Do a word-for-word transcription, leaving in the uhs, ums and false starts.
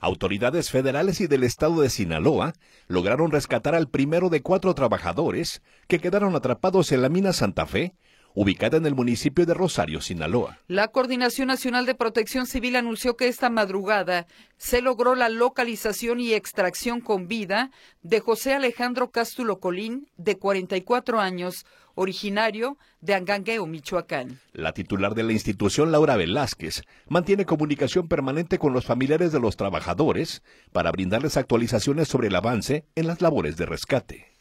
Autoridades federales y del estado de Sinaloa lograron rescatar al primero de cuatro trabajadores que quedaron atrapados en la mina Santa Fe, ubicada en el municipio de Rosario, Sinaloa. La Coordinación Nacional de Protección Civil anunció que esta madrugada se logró la localización y extracción con vida de José Alejandro Cástulo Colín, de cuarenta y cuatro años, originario de Angangueo, Michoacán. La titular de la institución, Laura Velázquez, mantiene comunicación permanente con los familiares de los trabajadores para brindarles actualizaciones sobre el avance en las labores de rescate.